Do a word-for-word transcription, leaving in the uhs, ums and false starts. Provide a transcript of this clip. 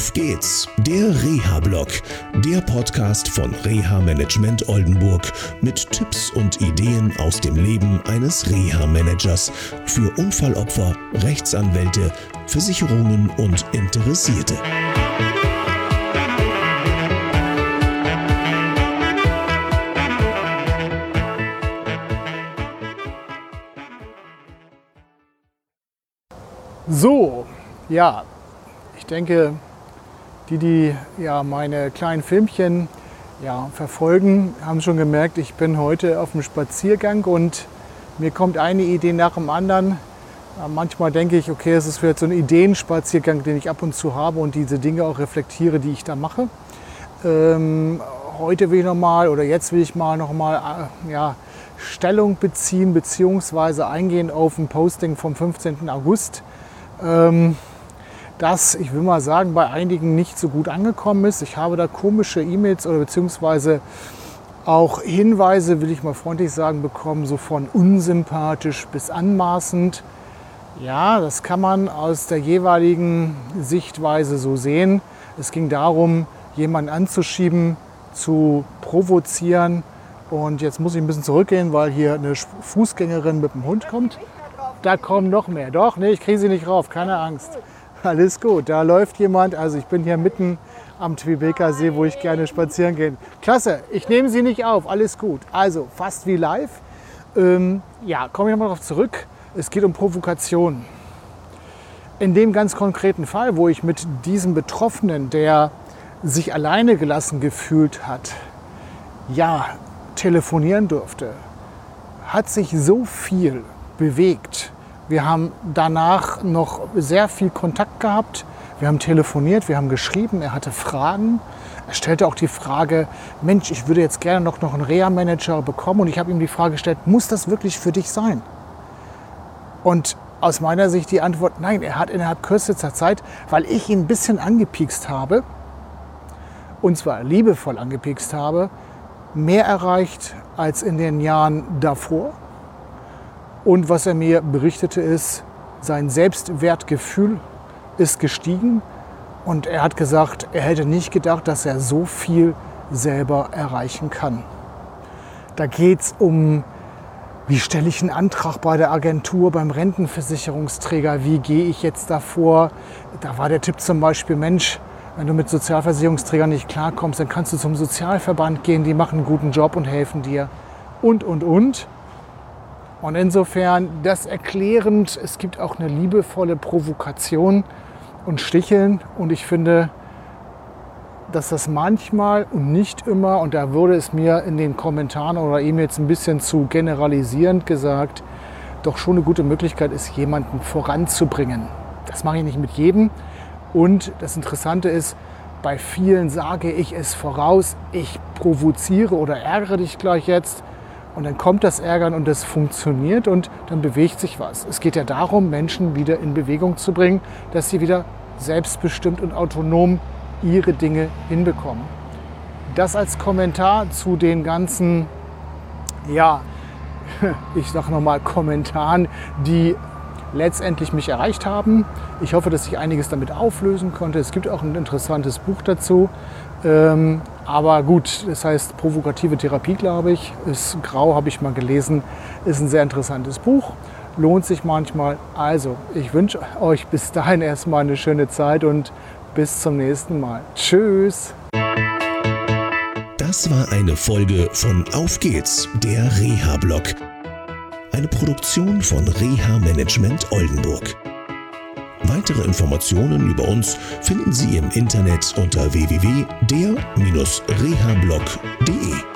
Auf geht's, der Reha-Blog, der Podcast von Reha Management Oldenburg mit Tipps und Ideen aus dem Leben eines Reha-Managers für Unfallopfer, Rechtsanwälte, Versicherungen und Interessierte. So, ja, ich denke, die, die ja meine kleinen Filmchen ja, verfolgen, haben schon gemerkt, ich bin heute auf dem Spaziergang und mir kommt eine Idee nach dem anderen. Manchmal denke ich, okay, es ist vielleicht so ein Ideenspaziergang, den ich ab und zu habe und diese Dinge auch reflektiere, die ich da mache. Ähm, heute will ich noch mal oder jetzt will ich mal noch mal äh, ja, Stellung beziehen bzw. eingehen auf ein Posting vom fünfzehnten August. Ähm, das, ich will mal sagen, bei einigen nicht so gut angekommen ist. Ich habe da komische E-Mails oder beziehungsweise auch Hinweise, will ich mal freundlich sagen, bekommen, so von unsympathisch bis anmaßend. Ja, das kann man aus der jeweiligen Sichtweise so sehen. Es ging darum, jemanden anzuschieben, zu provozieren. Und jetzt muss ich ein bisschen zurückgehen, weil hier eine Fußgängerin mit dem Hund kommt. Da kommen noch mehr. Doch, nee, ich kriege sie nicht rauf, keine Angst. Alles gut, da läuft jemand. Also ich bin hier mitten am Twibeka See, wo ich gerne spazieren gehe. Klasse, ich nehme sie nicht auf, alles gut. Also fast wie live. Ähm, ja, komme ich nochmal darauf zurück. Es geht um Provokation. In dem ganz konkreten Fall, wo ich mit diesem Betroffenen, der sich alleine gelassen gefühlt hat, ja, telefonieren durfte, hat sich so viel bewegt. Wir haben danach noch sehr viel Kontakt gehabt. Wir haben telefoniert, wir haben geschrieben, er hatte Fragen. Er stellte auch die Frage, Mensch, ich würde jetzt gerne noch, noch einen Reha-Manager bekommen. Und ich habe ihm die Frage gestellt, muss das wirklich für dich sein? Und aus meiner Sicht die Antwort, nein, er hat innerhalb kürzester Zeit, weil ich ihn ein bisschen angepiekst habe, und zwar liebevoll angepiekst habe, mehr erreicht als in den Jahren davor. Und was er mir berichtete ist, sein Selbstwertgefühl ist gestiegen. Und er hat gesagt, er hätte nicht gedacht, dass er so viel selber erreichen kann. Da geht es um, wie stelle ich einen Antrag bei der Agentur, beim Rentenversicherungsträger, wie gehe ich jetzt davor? Da war der Tipp zum Beispiel, Mensch, wenn du mit Sozialversicherungsträgern nicht klarkommst, dann kannst du zum Sozialverband gehen, die machen einen guten Job und helfen dir. Und, und, und. Und insofern das erklärend, es gibt auch eine liebevolle Provokation und Sticheln. Und ich finde, dass das manchmal und nicht immer, und da wurde es mir in den Kommentaren oder E-Mails ein bisschen zu generalisierend gesagt, doch schon eine gute Möglichkeit ist, jemanden voranzubringen. Das mache ich nicht mit jedem. Und das Interessante ist, bei vielen sage ich es voraus, ich provoziere oder ärgere dich gleich jetzt. Und dann kommt das Ärgern und das funktioniert und dann bewegt sich was. Es geht ja darum, Menschen wieder in Bewegung zu bringen, dass sie wieder selbstbestimmt und autonom ihre Dinge hinbekommen. Das als Kommentar zu den ganzen, ja, ich sage nochmal Kommentaren, die letztendlich mich erreicht haben. Ich hoffe, dass ich einiges damit auflösen konnte. Es gibt auch ein interessantes Buch dazu. Ähm, aber gut, das heißt provokative Therapie, glaube ich. Ist grau, habe ich mal gelesen. Ist ein sehr interessantes Buch. Lohnt sich manchmal. Also, ich wünsche euch bis dahin erstmal eine schöne Zeit und bis zum nächsten Mal. Tschüss! Das war eine Folge von Auf geht's, der Reha-Blog. Eine Produktion von Reha Management Oldenburg. Weitere Informationen über uns finden Sie im Internet unter w w w punkt der Bindestrich reha blog punkt de.